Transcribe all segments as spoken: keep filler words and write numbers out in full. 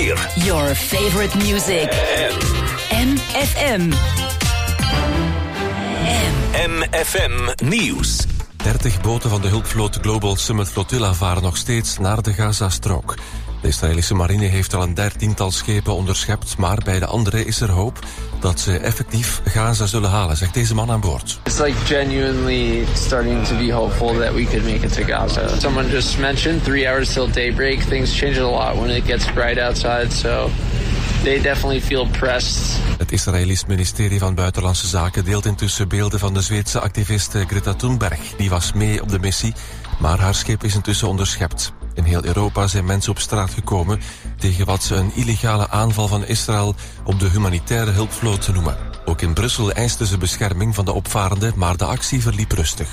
weer. Your favorite music. M F M. M F M Nieuws. dertig boten van de hulpvloot Global Summit Flotilla varen nog steeds naar de Gazastrook. De Israëlische marine heeft al een dertiental schepen onderschept, maar bij de andere is er hoop dat ze effectief Gaza zullen halen, zegt deze man aan boord. It's like genuinely starting to be hopeful that we could make it to Gaza. Someone just mentioned three hours till daybreak. Things change a lot when it gets bright outside, so they definitely feel pressed. Het Israëlisch ministerie van Buitenlandse Zaken deelt intussen beelden van de Zweedse activiste Greta Thunberg. Die was mee op de missie, maar haar schip is intussen onderschept. In heel Europa zijn mensen op straat gekomen tegen wat ze een illegale aanval van Israël op de humanitaire hulpvloot noemen. Ook in Brussel eisten ze bescherming van de opvarenden, maar de actie verliep rustig.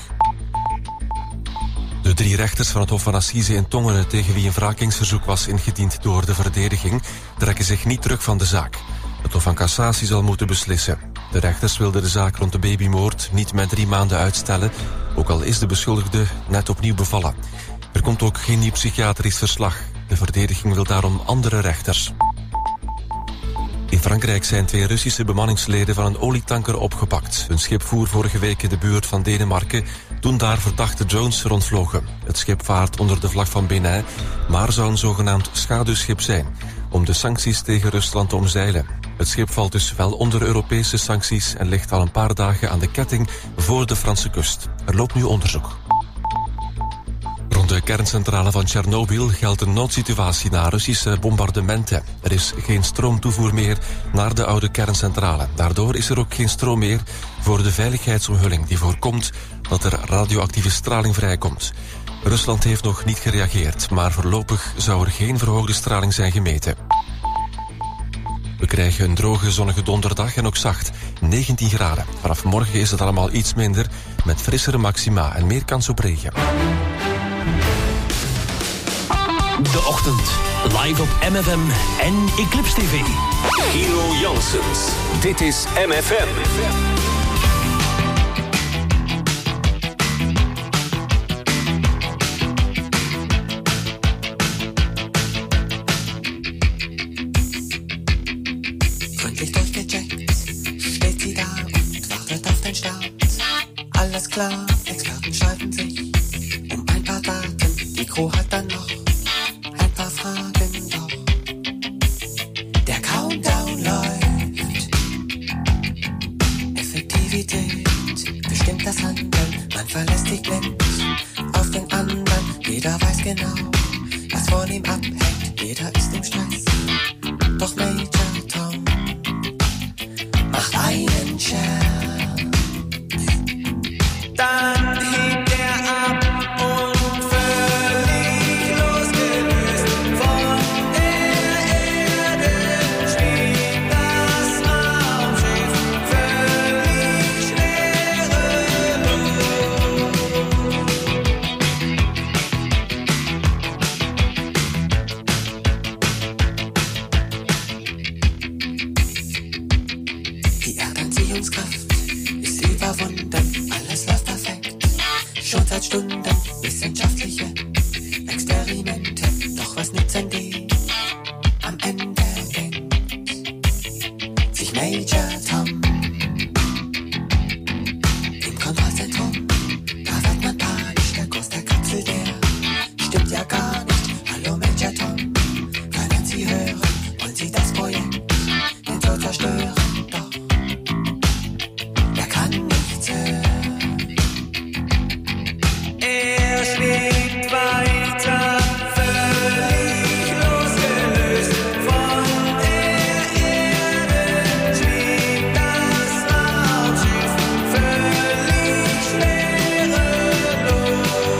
De drie rechters van het Hof van Assise in Tongeren, tegen wie een wrakingsverzoek was ingediend door de verdediging, trekken zich niet terug van de zaak. Het Hof van Cassatie zal moeten beslissen. De rechters wilden de zaak rond de babymoord niet met drie maanden uitstellen, ook al is de beschuldigde net opnieuw bevallen. Er komt ook geen nieuw psychiatrisch verslag. De verdediging wil daarom andere rechters. In Frankrijk zijn twee Russische bemanningsleden van een olietanker opgepakt. Hun schip voer vorige week in de buurt van Denemarken toen daar verdachte drones rondvlogen. Het schip vaart onder de vlag van Benin, maar zou een zogenaamd schaduwschip zijn, om de sancties tegen Rusland te omzeilen. Het schip valt dus wel onder Europese sancties en ligt al een paar dagen aan de ketting voor de Franse kust. Er loopt nu onderzoek. Rond de kerncentrale van Tsjernobyl geldt een noodsituatie na Russische bombardementen. Er is geen stroomtoevoer meer naar de oude kerncentrale. Daardoor is er ook geen stroom meer voor de veiligheidsomhulling die voorkomt dat er radioactieve straling vrijkomt. Rusland heeft nog niet gereageerd, maar voorlopig zou er geen verhoogde straling zijn gemeten. We krijgen een droge, zonnige donderdag en ook zacht, negentien graden. Vanaf morgen is het allemaal iets minder, met frissere maxima en meer kans op regen. De ochtend, live op M F M en Eclipse T V. Hero Janssens, dit is M F M. Gründlich durchgecheckt, steht sie da und wartet auf den Start. Alles klar, Experten streiten sich um ein paar Daten. Die Crew hat dann noch ein paar Fragen, doch der Countdown läuft. Effektivität bestimmt das Handeln. Man verlässt sich blind auf den anderen. Jeder weiß genau, was von ihm abhängt. Jeder ist im Stress, doch Major Tom macht einen Scherz. Dann hebt er ab und völlig losgelöst von der Erde schwebt das Raumschiff völlig schwerelos. Die Erdanziehungskraft ist überwunden, alles läuft perfekt. Schon seit Stunden wissenschaftliche Experimente. Doch was nützen die? Am Ende denkt sich Major Tom im Kontrollzentrum. Da wird man panisch, der Kurs der Kapsel, der stimmt ja gar nicht. Hallo Major Tom, können Sie hören? Wollen Sie das Projekt den Tod zerstören? Doch er kann nichts hören. Er schwebt weiter, völlig losgelöst von der Erde schwebt das Raumschiff völlig schwerelos.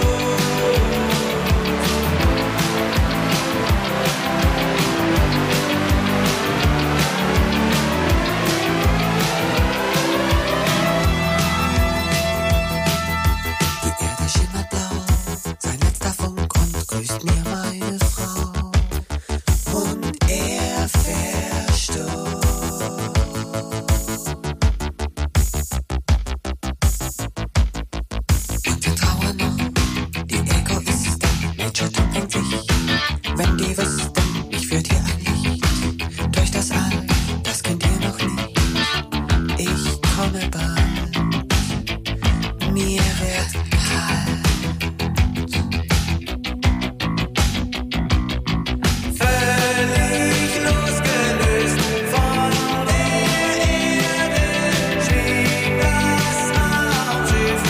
Die Erde schimmert blau, sein letzter Funk und grüßt mir meine Frau. Und er verstummt. Und wir trauern noch, die Egoisten. Major Tom denkt sich, wenn die wüssten, ich würd hier ein Licht mir wird kalt. Völlig losgelöst von der Erde schwebt das Raumschiff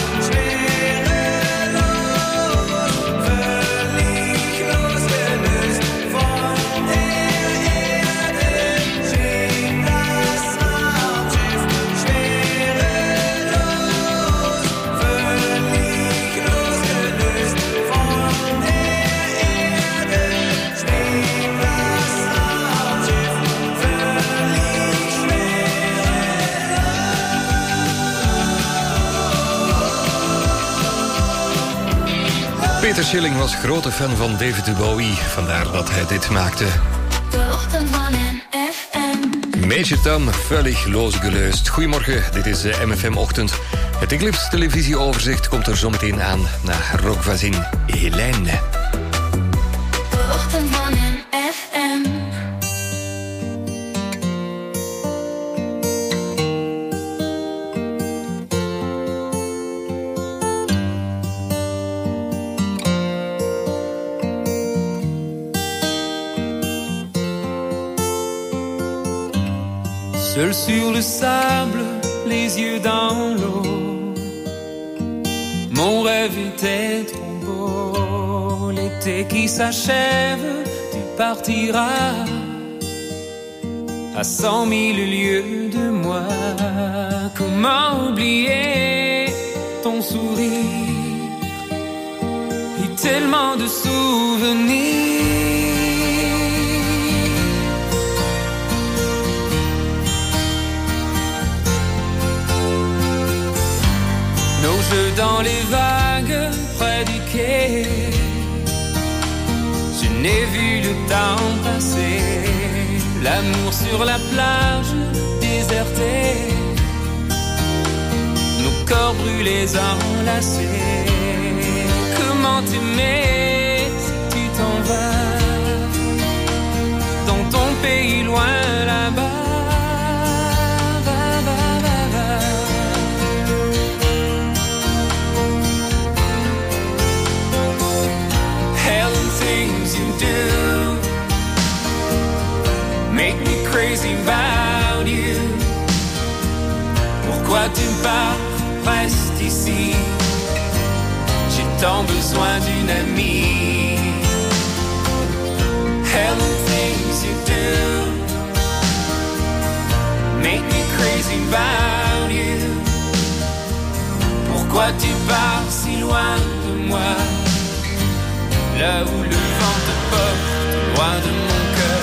schwerelos. Völlig losgelöst von der Erde schwebt das Raumschiff schwerelos. Völlig losgelöst von der Erde schwebt das Raumschiff völlig Peter Schilling was grote fan van David Bowie, vandaar dat hij dit maakte. De ochtend van M F M. Major Tom, völlig losgelöst. Goedemorgen, dit is de M F M Ochtend. Het Eclipse televisieoverzicht komt er zometeen aan na Rock Voisine, Hélène. De ochtend van M F M. Seul sur le sable, les yeux dans l'eau, mon rêve était trop beau. L'été qui s'achève, tu partiras à cent mille lieues de moi. Comment oublier ton sourire et tellement de souvenirs. Nos jeux dans les vagues près du quai, je n'ai vu le temps passer. L'amour sur la plage désertée, nos corps brûlés enlacés. Comment t'aimer si tu t'en vas dans ton pays loin là-bas. Make me crazy about you. Pourquoi tu pars, reste ici. J'ai tant besoin d'une amie. Hell and things you do make me crazy about you. Pourquoi tu pars si loin de moi, là où le vent te porte, loin de mon cœur.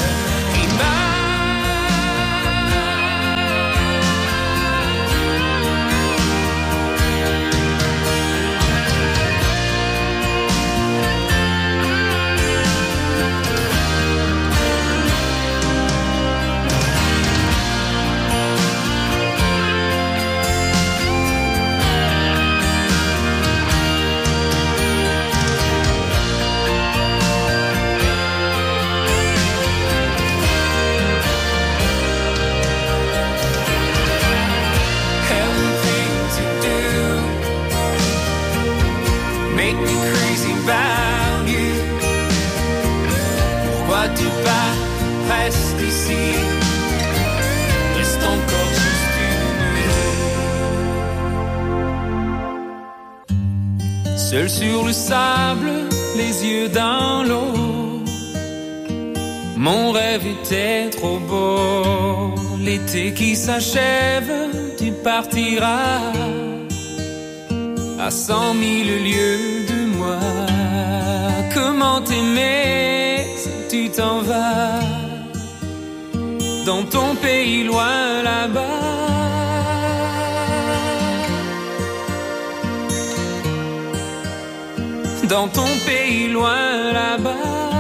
Tu pars, reste ici. Reste encore juste une nuit. Seul sur le sable, les yeux dans l'eau, mon rêve était trop beau. L'été qui s'achève, tu partiras à cent mille lieues de moi. Comment t'aimer si tu t'en vas dans ton pays loin là-bas. Dans ton pays loin là-bas.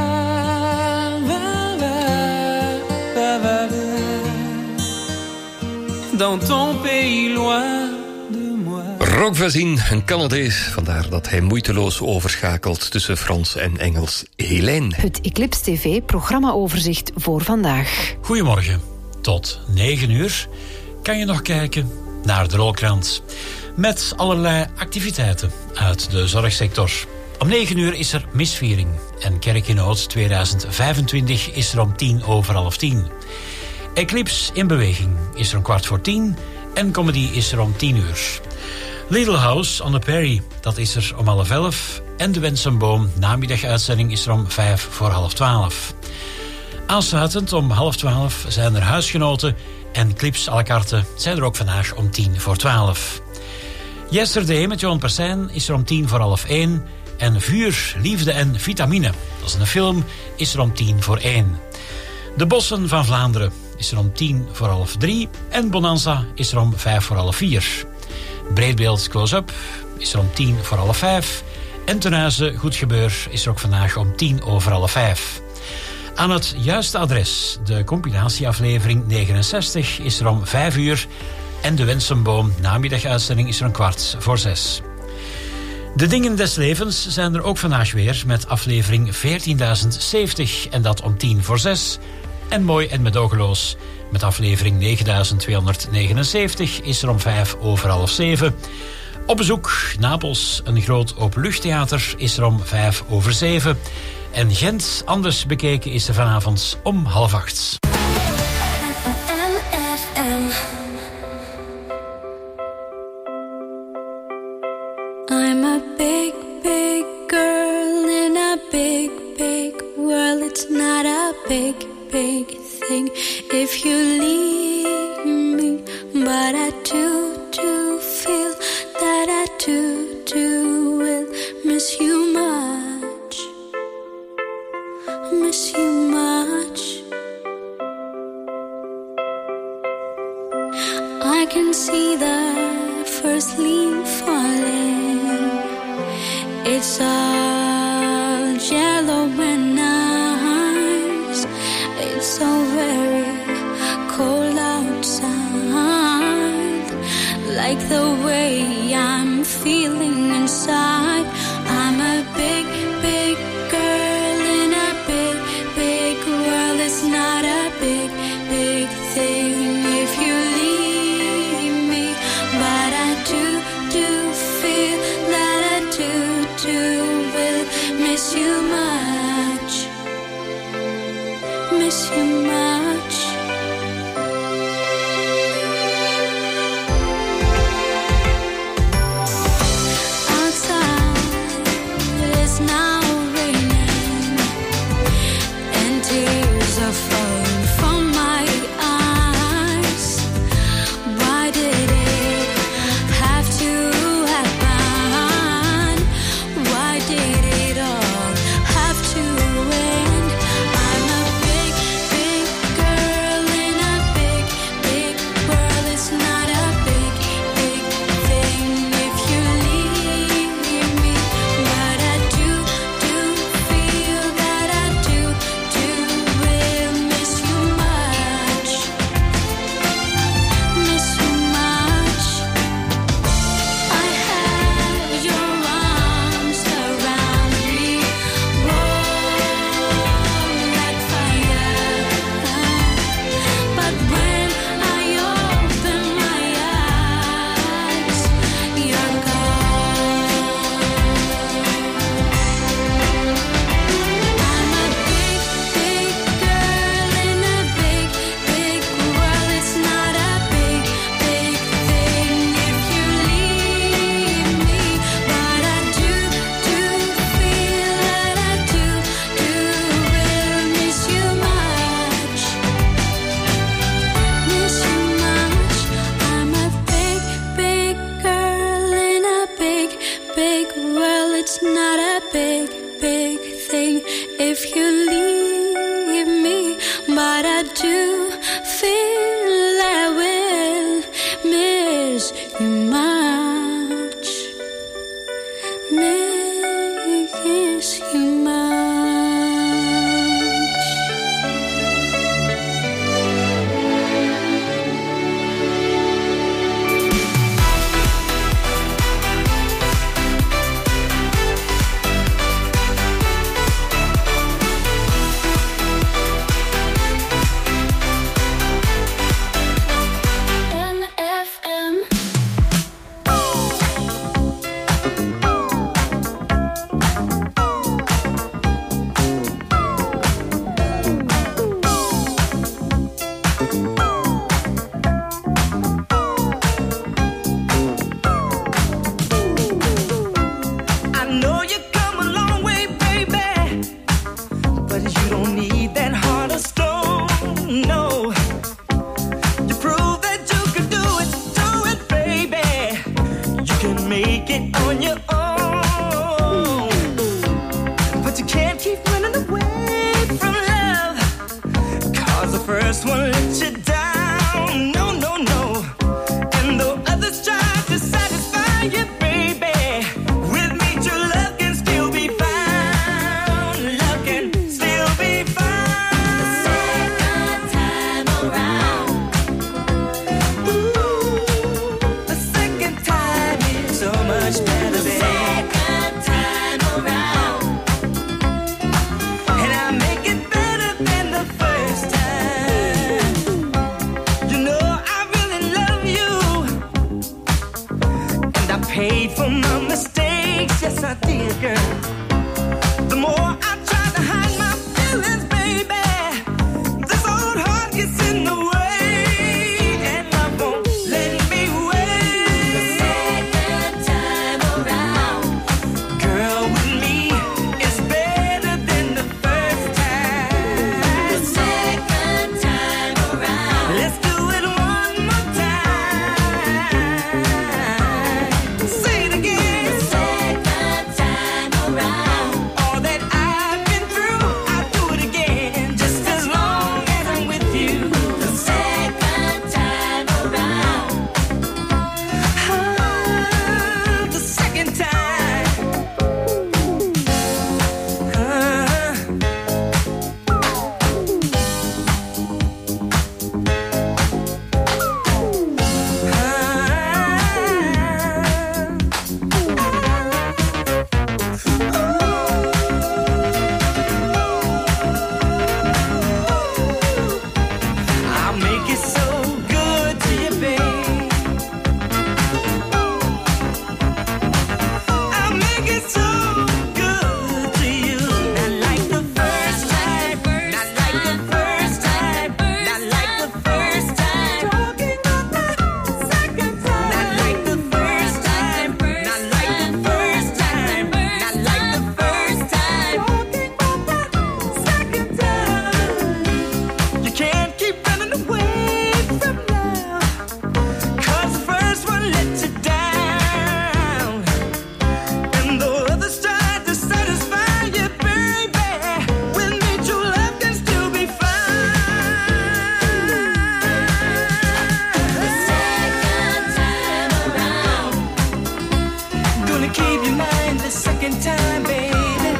Dans ton pays loin de moi. Rock Voisine, een Canadees. Vandaar dat hij moeiteloos overschakelt tussen Frans en Engels. Hélène. Het Eclipse T V-programmaoverzicht voor vandaag. Goedemorgen. Tot negen uur kan je nog kijken naar de Rolkrant. met allerlei activiteiten uit de zorgsector. Om negen uur is er misviering en Kerk in Oud tweeduizend vijfentwintig is er om tien over half tien. Eclipse in beweging is er om kwart voor tien en comedy is er om tien uur. Little House on the Prairie, dat is er om half elf. En de Wensenboom namiddaguitzending is er om vijf voor half twaalf. Aansluitend om half twaalf zijn er huisgenoten en clips à la carte zijn er ook vandaag om tien voor twaalf. Yesterday met Johan Persijn is er om tien voor half één. En Vuur, Liefde en Vitamine, dat is een film, is er om tien voor één. De Bossen van Vlaanderen is er om tien voor half drie. En Bonanza is er om vijf voor half vier. Breedbeeld Close-up is er om tien voor half vijf. En ten huize Goed Gebeur is er ook vandaag om tien over half vijf. Aan het juiste adres, de compilatieaflevering negenenzestig, is er om vijf uur. En de Wensenboom namiddaguitzending is er een kwart voor zes. De Dingen des Levens zijn er ook vandaag weer met aflevering veertienduizend zeventig en dat om tien voor zes. En Mooi en Medogeloos met aflevering negenduizend tweehonderdnegenenzeventig is er om vijf over half zeven. Op bezoek Napels, een groot openluchttheater, is er om vijf over zeven. En Gent, anders bekeken, is er vanavond om half acht. I'm a big, big girl in a big, big world. It's not a big, big thing if you leave me. But I do, do feel that I do, do will miss you much. Miss you much. I can see the first leaf falling. It's all yellow and nice. It's so very cold outside. Like the way I'm feeling inside. I'm a big, big girl in a big, big world. It's not a big, big thing if you leave me. But I do, do feel that I do, do will miss you much. Miss you much. Now raining and tears are falling from my eyes. Why did it have to happen? Why did it all have to end? I'm a big, big girl in a big, big world. It's not a big, big thing if you leave me. But I do feel that I do, do will miss you much. Miss you much. I have your arms around me, warm like fire. But when I open my eyes, you're gone. I'm a big, big girl in a big, big world. It's not a big, big thing if you leave me. But I do, do feel that I do, do will miss you much. Miss you much. I'm a big, big girl in a big, big world. It's not a big, big thing if you leave me. But I do feel I will miss you much. Miss you much. N F M. first one let you down. No, no, no. And though others try to satisfy you, baby, with me true love can still be found. Love can still be found. The second time around. Ooh, the second time is so much better, baby. The second time around. And I make it better than the first time. You know I really love you. And I paid for my mistakes, yes I did, girl. The more I try to hide my feelings, baby, this old heart gets in the way, and love won't let me wait. The second time around, girl, with me is better than the first time. The second time around, let's do it one more time. Say it again. The second time around, all that I've been through, I'll do it again, just as long as I'm with you. The second time around, ah, the second time. I'll make it so good to you, babe. I'll make it so good to you. Not like the first time, not like the first time, not like the first time. Talking about the second time. Not like the first time, not like the first time, not like the first time. Talking about the second time. You can't keep running away from love, 'cause the first one let you down. And though others try to satisfy you, baby, with me true love can still be found. The second time around, gonna keep your mind the second time, baby.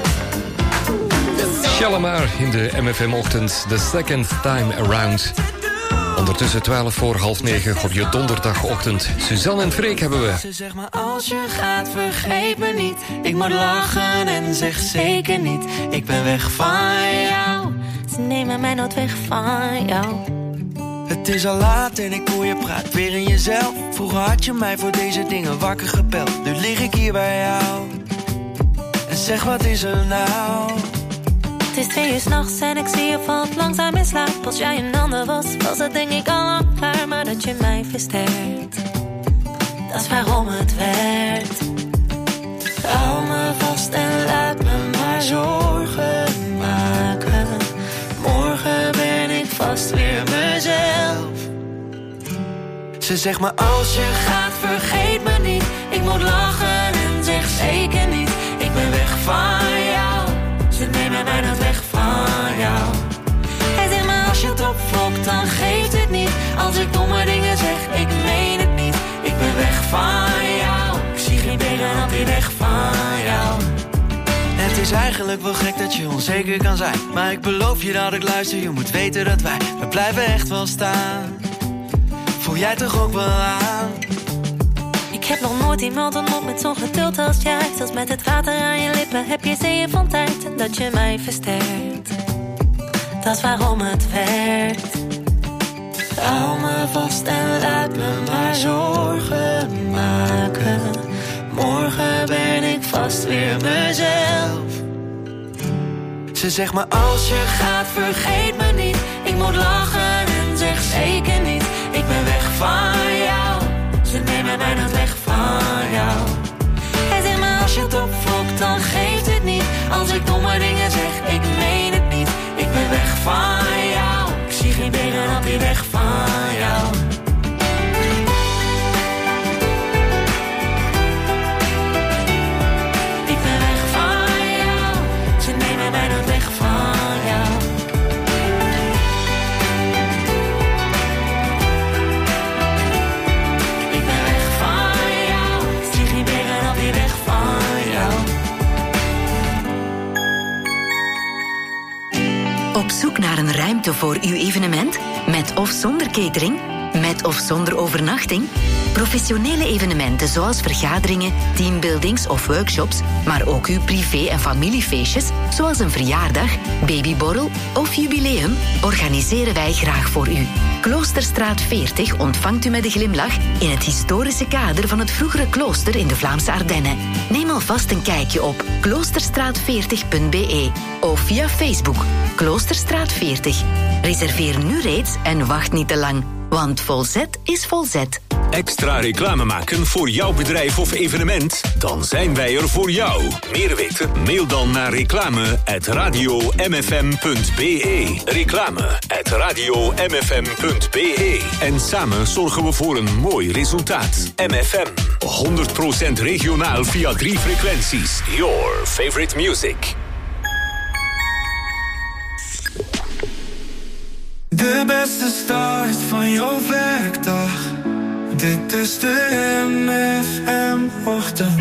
Shalimar in de M F M-ochtend, The Second Time Around. Ondertussen twaalf voor half negen op je donderdagochtend. Suzanne en Freek hebben we. Ze zegt maar als je gaat vergeet me niet. Ik moet lachen en zeg zeker niet. Ik ben weg van jou. Ze nemen mij nooit weg van jou. Het is al laat en ik hoor je praat weer in jezelf. Vroeger had je mij voor deze dingen wakker gebeld. Nu lig ik hier bij jou. En zeg wat is er nou? Het is twee uur 's nachts en ik zie je valt langzaam in slaap. Als jij een ander was, was het denk ik al lang klaar. Maar dat je mij versterkt, dat is waarom het werkt. Hou me vast en laat me maar zorgen maken. Morgen ben ik vast weer mezelf. Ze zegt maar als je gaat vergeet me niet. Ik moet lachen en zeg zeker niet. Ik ben weg van jou. Ze nemen mij nooit weg van jou. Hij zegt maar Als je het opfokt dan geeft het niet. Als ik domme dingen zeg, ik meen het niet. Ik ben weg van jou. Ik zie geen tegenhand die weg van jou. Het is eigenlijk wel gek dat je onzeker kan zijn. Maar ik beloof je dat ik luister. Je moet weten dat wij, we blijven echt wel staan. Voel jij toch ook wel aan? Ik heb nog nooit iemand ontmoet met zo'n geduld als jij. Zelfs met het water aan je lippen heb je zeeën van tijd. En dat je mij versterkt, dat is waarom het werkt. Hou me vast en laat me maar zorgen maken. Morgen ben ik vast weer mezelf. Ze zegt maar als je gaat vergeet me niet. Ik moet lachen en zeg zeker niet. Ik ben weg van jou. Ze nemen mij nooit weg van jou. Hij zegt maar Als je het opfokt dan geeft het niet. Als ik domme dingen zeg, ik meen het niet. Ik ben weg van jou. Ik zie geen tegenhand die weg van jou. Ik ben weg van jou. Ze nemen mij nooit weg van jou. Op zoek naar een ruimte voor uw evenement? Met of zonder catering? Met of zonder overnachting? Professionele evenementen zoals vergaderingen, teambuildings of workshops, maar ook uw privé- en familiefeestjes, zoals een verjaardag, babyborrel of jubileum, organiseren wij graag voor u. Kloosterstraat veertig ontvangt u met een glimlach in het historische kader van het vroegere klooster in de Vlaamse Ardennen. Neem alvast een kijkje op kloosterstraat veertig punt b e of via Facebook Kloosterstraat veertig. Reserveer nu reeds en wacht niet te lang, want volzet is volzet. Extra reclame maken voor jouw bedrijf of evenement? Dan zijn wij er voor jou. Meer weten? Mail dan naar reclame at radio m f m punt b e. Reclame at radio m f m punt b e. En samen zorgen we voor een mooi resultaat. M F M, honderd procent regionaal via drie frequenties. Your favorite music. De beste start van jouw werkdag. Dit is de M F M-ochtend.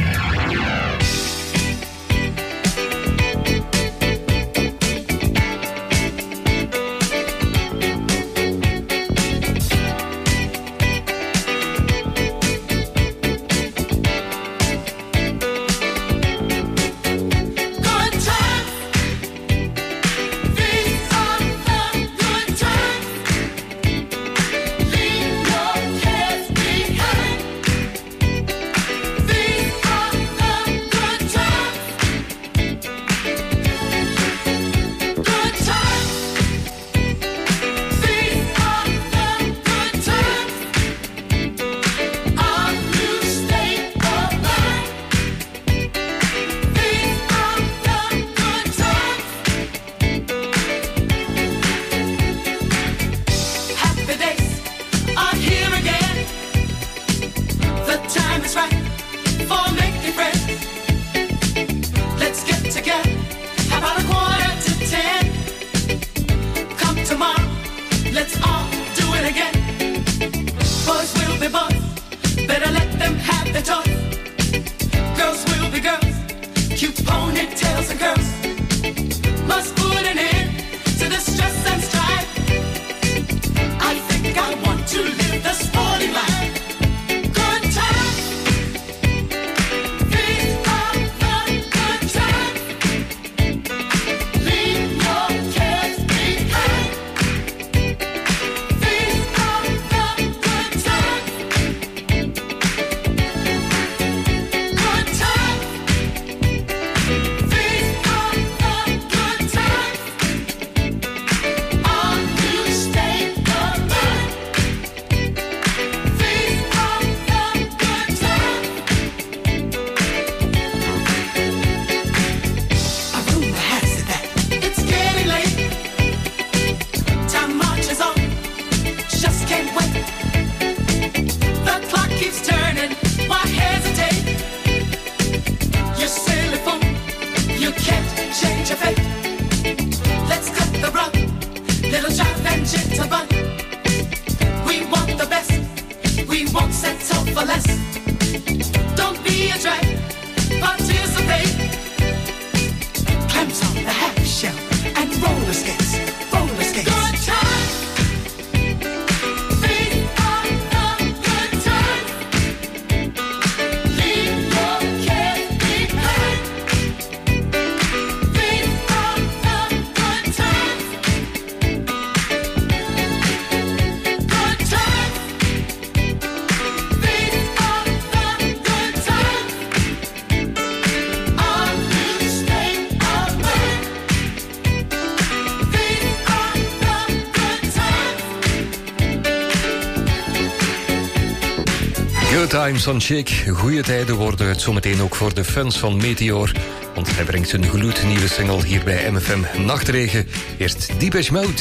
Good times on Chick. Goeie tijden worden het zometeen ook voor de fans van Meteor. Want hij brengt zijn gloednieuwe single hier bij M F M Nachtregen. Eerst Depeche Mode.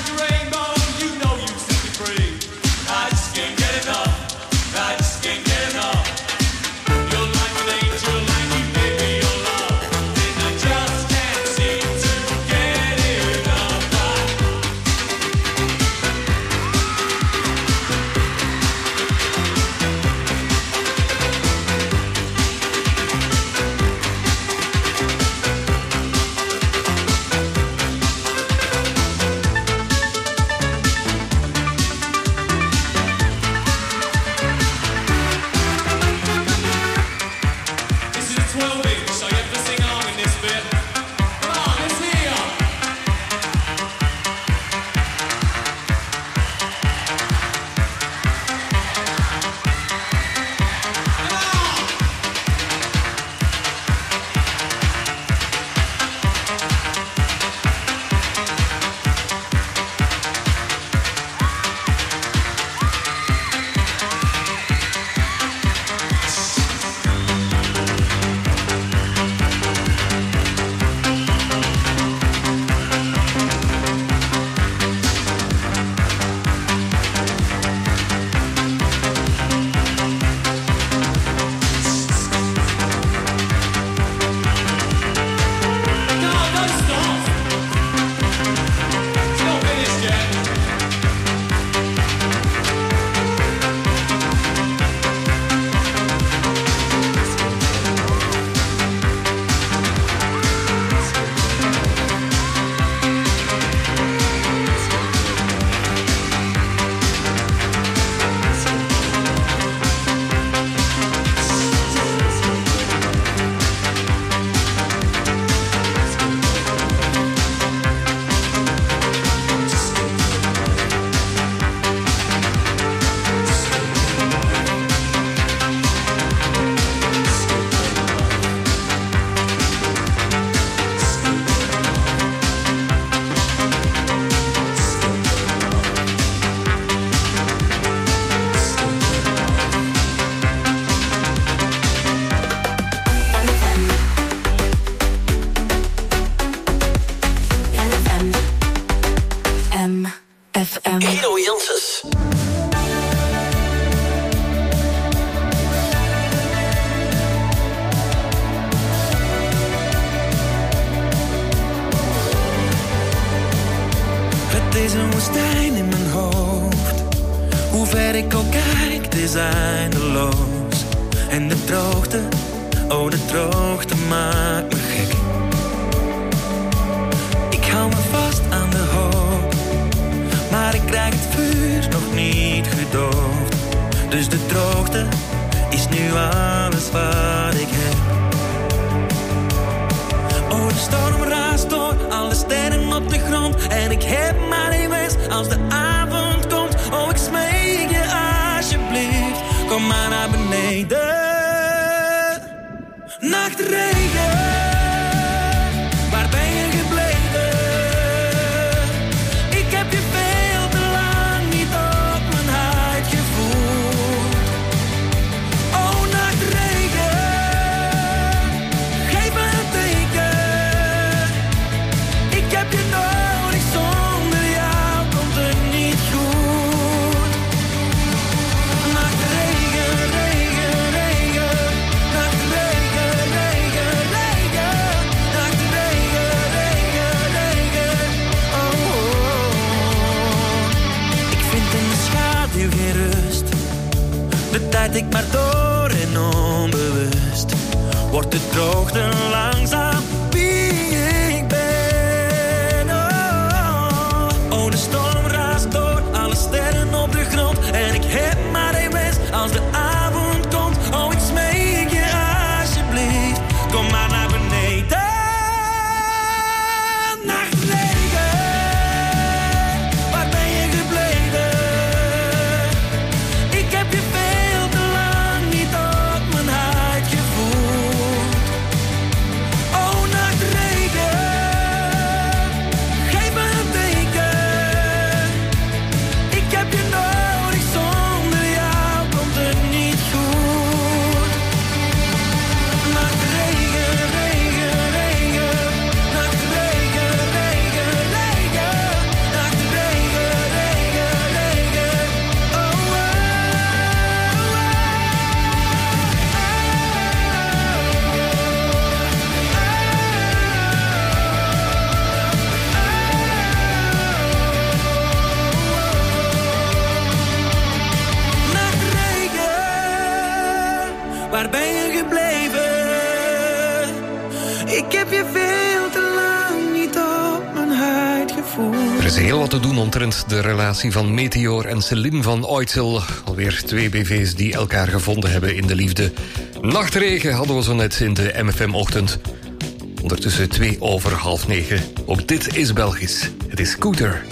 Oh heel wat te doen omtrent de relatie van Meteor en Celine van Oitzel. Alweer twee B V's die elkaar gevonden hebben in de liefde. Nachtregen hadden we zo net in de M F M-ochtend. Ondertussen twee over half negen. Ook dit is Belgisch. Het is Scooter.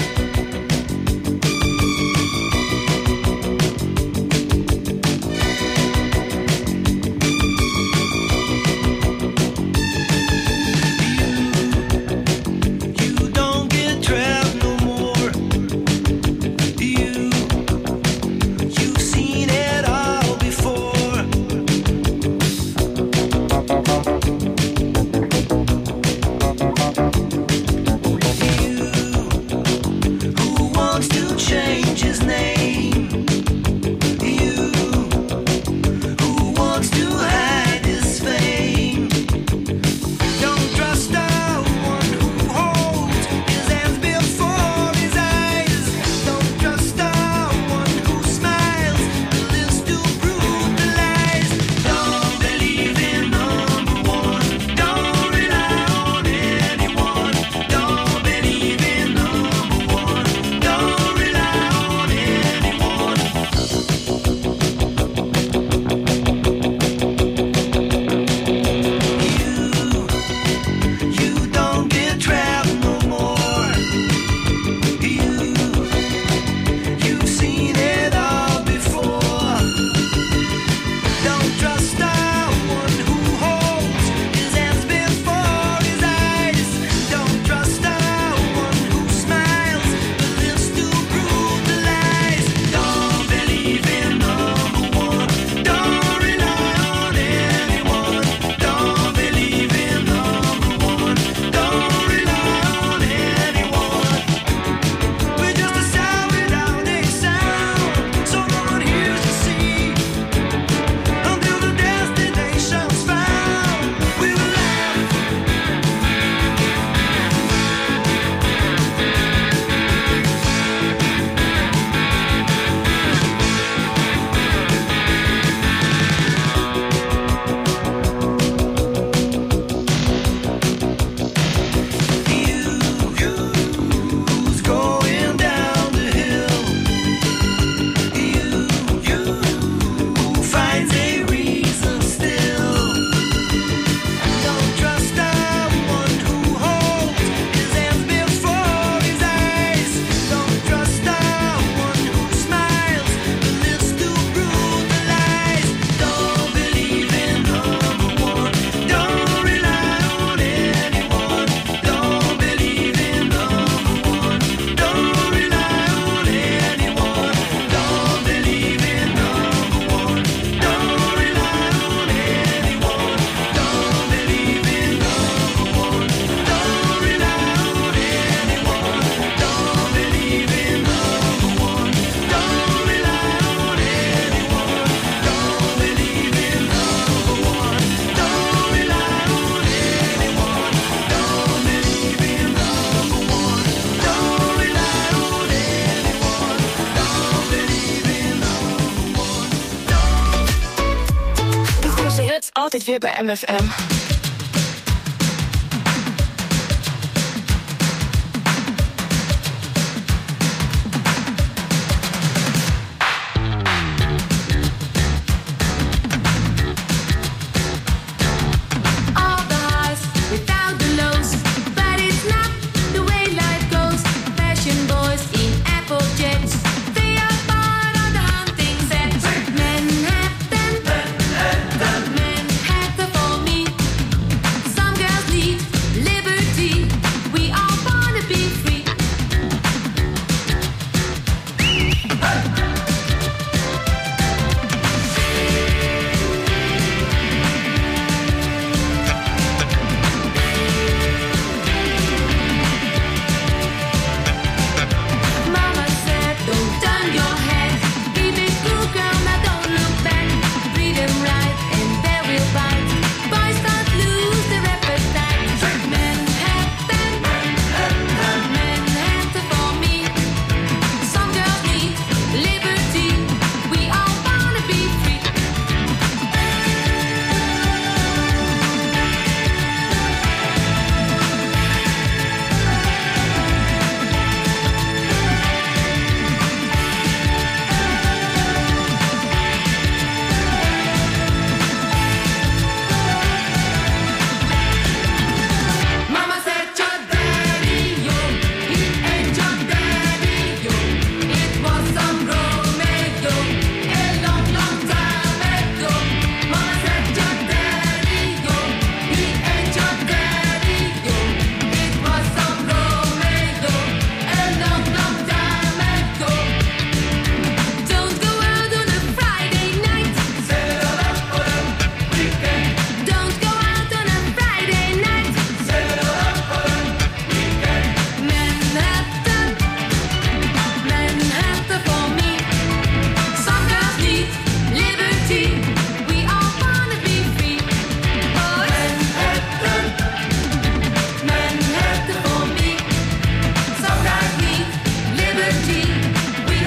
Altijd weer bij M F M. Manhattan for me.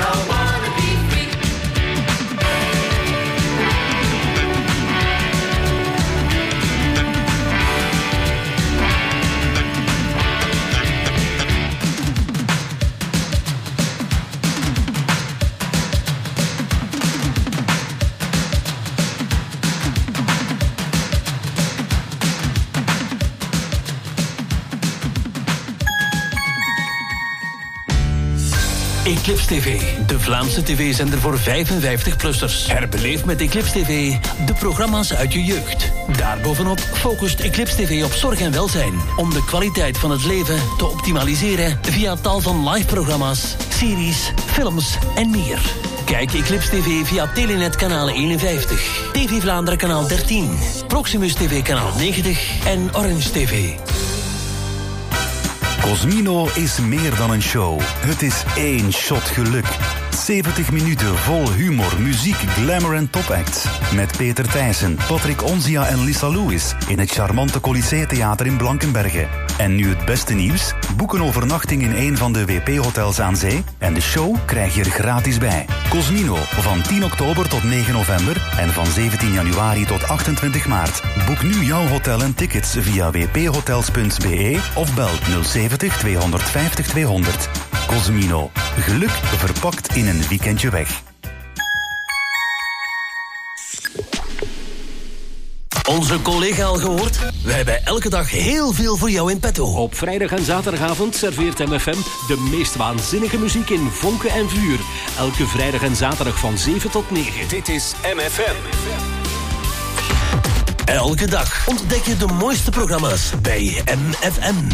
Eclipse T V, de Vlaamse tv-zender voor vijfenvijftig-plussers. Herbeleef met Eclipse T V de programma's uit je jeugd. Daarbovenop focust Eclipse T V op zorg en welzijn, om de kwaliteit van het leven te optimaliseren via tal van live-programma's, series, films en meer. Kijk Eclipse T V via Telenet kanaal eenenvijftig, T V Vlaanderen kanaal dertien, Proximus T V kanaal negentig en Orange T V. Cosmino is meer dan een show. Het is één shot geluk. zeventig minuten vol humor, muziek, glamour en topacts. Met Peter Thijssen, Patrick Onzia en Lisa Lewis in het charmante Colisée Theater in Blankenberge. En nu het beste nieuws. Boek een overnachting in een van de W P-hotels aan zee en de show krijg je er gratis bij. Cosmino, van tien oktober tot negen november en van zeventien januari tot achtentwintig maart. Boek nu jouw hotel en tickets via w p hotels punt b e of bel nul zeventig tweehonderdvijftig tweehonderd. Cosmino. Geluk verpakt in een weekendje weg. Onze collega al gehoord? We hebben elke dag heel veel voor jou in petto. Op vrijdag en zaterdagavond serveert M F M de meest waanzinnige muziek in vonken en vuur. Elke vrijdag en zaterdag van zeven tot negen. Dit is M F M. Elke dag ontdek je de mooiste programma's bij M F M.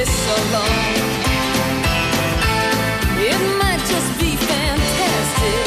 this alone. It might just be fantastic.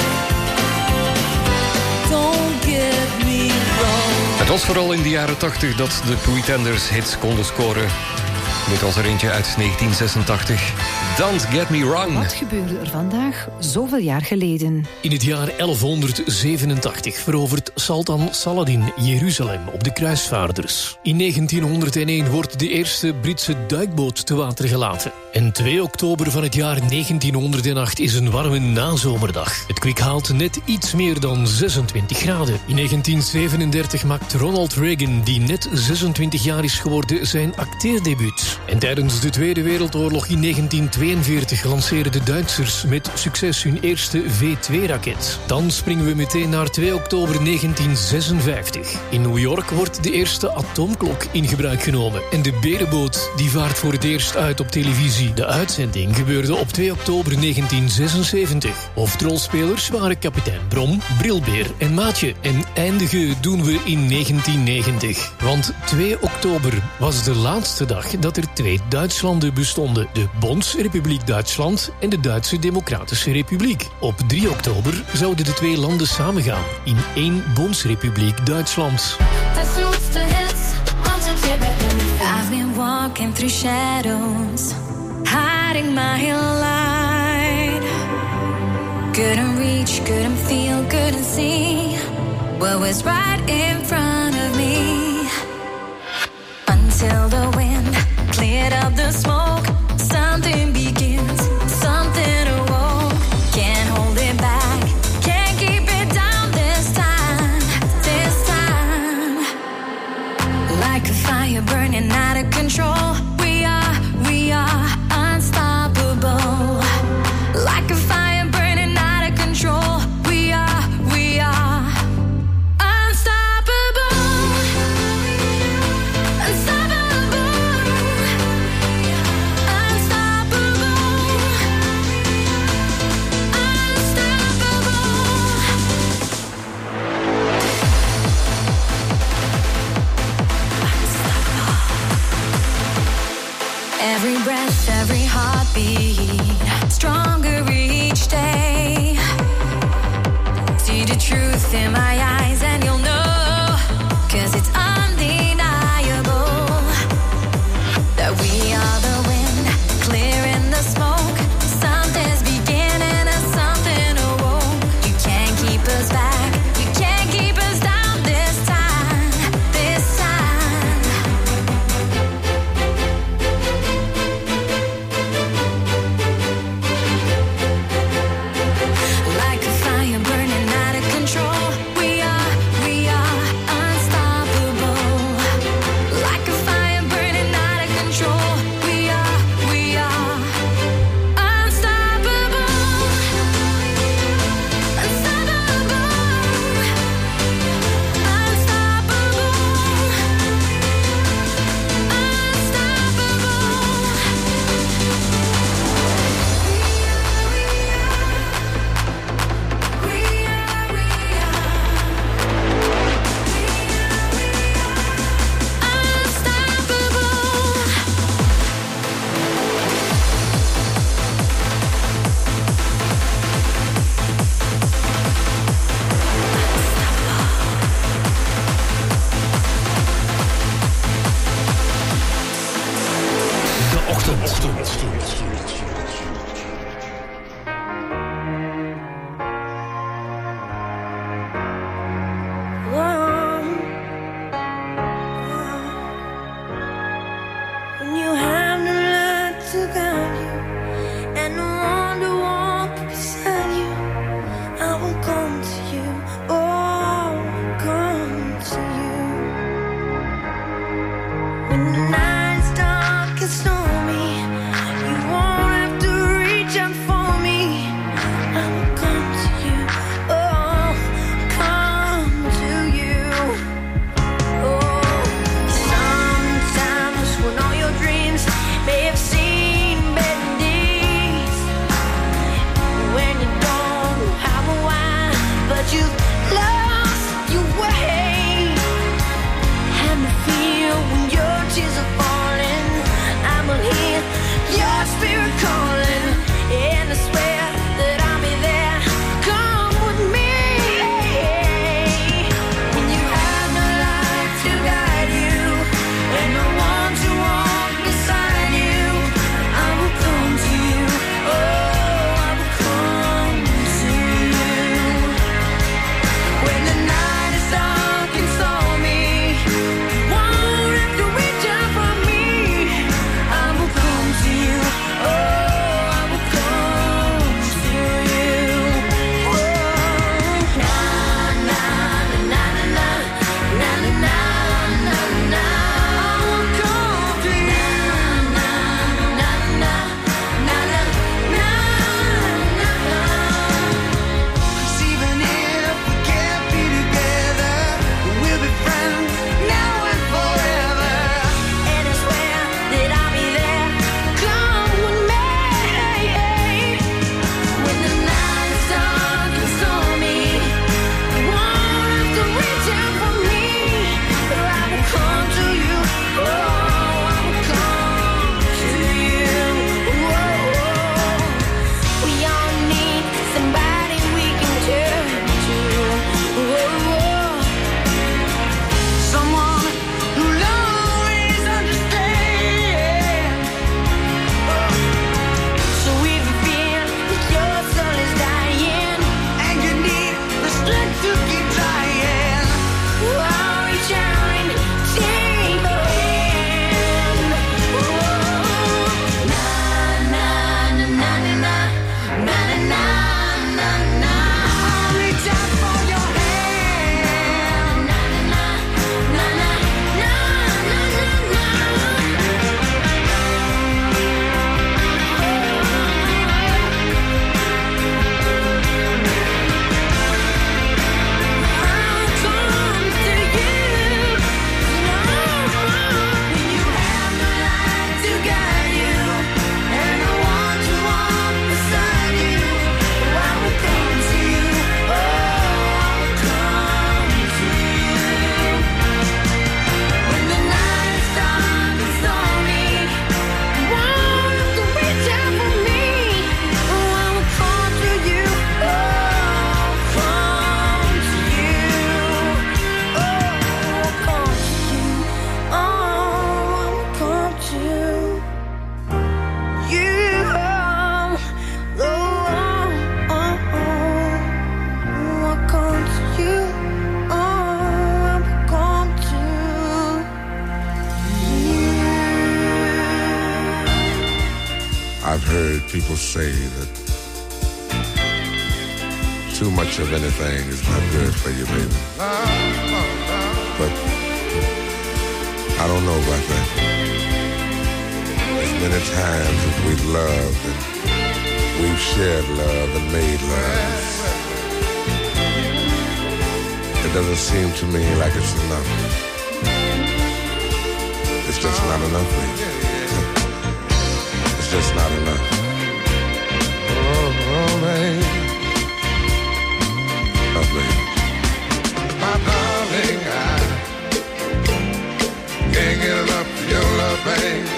Don't get me wrong. Het was vooral in de jaren tachtig dat de Pretenders hits konden scoren. Dit was er eentje uit negentien zesentachtig. Don't Get Me Wrong. Wat gebeurde er vandaag zoveel jaar geleden? In het jaar elfhonderdzevenentachtig verovert Sultan Saladin Jeruzalem op de kruisvaarders. In negentienhonderdéén wordt de eerste Britse duikboot te water gelaten. En twee oktober van het jaar negentienhonderdacht is een warme nazomerdag. Het kwik haalt net iets meer dan zesentwintig graden. In negentien zevenendertig maakt Ronald Reagan, die net zesentwintig jaar is geworden, zijn acteerdebuut. En tijdens de Tweede Wereldoorlog in negentien tweeënveertig lanceerden de Duitsers met succes hun eerste V twee raket. Dan springen we meteen naar twee oktober negentien zesenvijftig. In New York wordt de eerste atoomklok in gebruik genomen. En de berenboot die vaart voor het eerst uit op televisie. De uitzending gebeurde op twee oktober negentien zesenzeventig. Hoofdrolspelers waren kapitein Brom, Brilbeer en Maatje. En eindigen doen we in negentien negentig. Want twee oktober was de laatste dag dat er twee Duitslanden bestonden. De Bondsrepubliek Duitsland en de Duitse Democratische Republiek. Op drie oktober zouden de twee landen samengaan in één Bondsrepubliek Duitsland. I've been walking through shadows, hiding my light. Couldn't reach, couldn't feel, couldn't see what was right in front of me. Until the wind cleared up the smoke, something begins, something awoke. Can't hold it back, can't keep it down this time, this time. Like a fire burning out of control, we are, we are unstoppable. Like a fire burning out of control, we are, we are unstoppable. Unstoppable. Unstoppable. Every breath, every heartbeat, stronger each day. See the truth in my eyes and you'll know, 'cause it's undeniable that we are the wind, clearing the smoke. Something's beginning and something awoke. You can't keep us back, you can't keep us down this time, this time. Like a fire burning out of control, we are, we are unstoppable. Like a fire burning out of control, we are, we are unstoppable. Unstoppable. De ochtend. When you have no light to guide you and no one to walk beside you, I will come to you, oh, come to you. When the night's dark and stormy, you won't have to reach out for me. I will come to you, oh, come to you. Oh, sometimes when all your dreams may have seen better days, when you don't know how or why, but you've lost your way, and the feel when your tears are falling. I've heard people say that too much of anything is not good for you, baby. But I don't know about that. As many times as we've loved and we've shared love and made love, it doesn't seem to me like it's enough. It's just not enough, baby. It's just not enough. Oh, oh baby. Oh, baby. My darling, I can't get enough of your love, baby.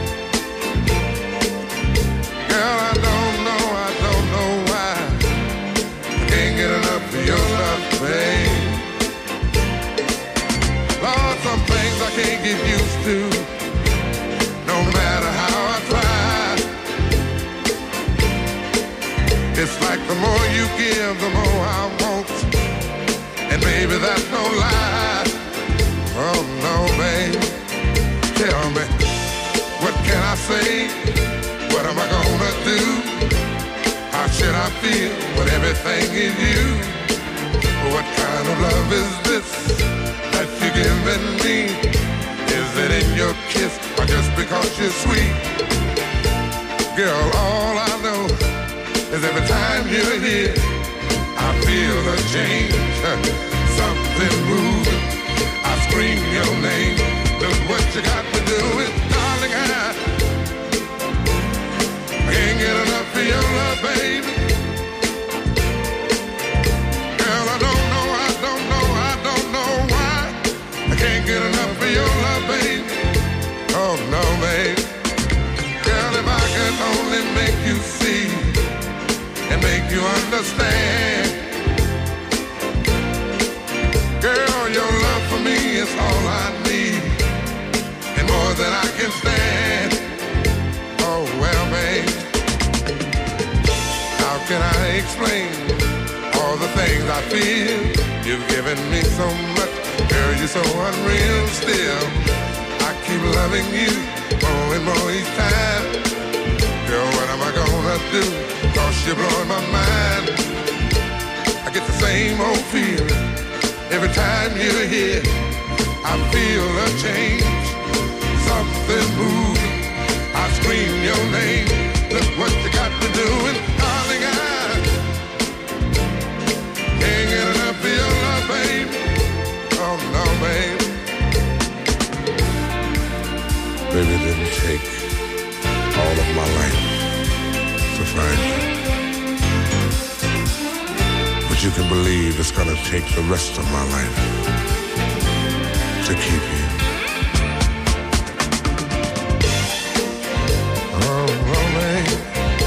Girl, I don't know, I don't know why I can't get enough of your love, baby. Lord, some things I can't get used to, no matter how I try. It's like the more you give, the more I want. And baby, that's no lie. Oh no, baby. Tell me, what can I say? What am I gonna do? How should I feel when everything is you? What kind of love is this that you're giving me? Is it in your kiss or just because you're sweet? Girl, all I know is every time you're here, I feel a change, something moving. I scream your name. Look what you got to do with, darling, I can't get enough of your love, baby. Girl, I don't know, I don't know, I don't know why I can't get enough of your love, baby. Oh no, baby. Girl, if I could only make you see and make you understand. Girl, your love for me is all I need, and more than I can stand. Oh, well, babe, how can I explain all the things I feel? You've given me so much, girl, you're so unreal still. I keep loving you more and more each time. Girl, what am I gonna do? Cause you're blowing my mind. I get the same old feeling every time you're here. I feel a change, something moving. I scream your name. Look what you got to do, and darling, I can't get enough of your love, baby. Oh no, baby. Baby, it didn't take all of my life to find you, but you can believe it's gonna take the rest of my life to keep you. Oh, oh, baby.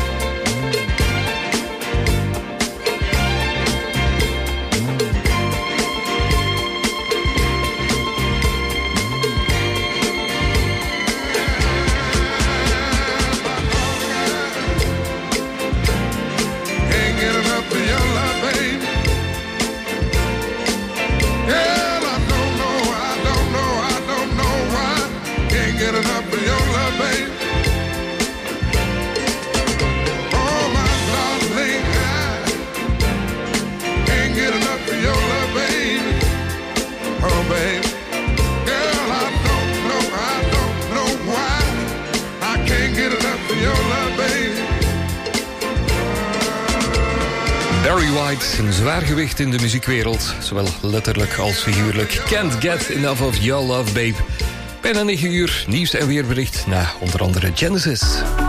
Barry White, een zwaargewicht in de muziekwereld, zowel letterlijk als figuurlijk. Can't get enough of your love, babe. Bijna negen uur, nieuws en weerbericht na onder andere Genesis.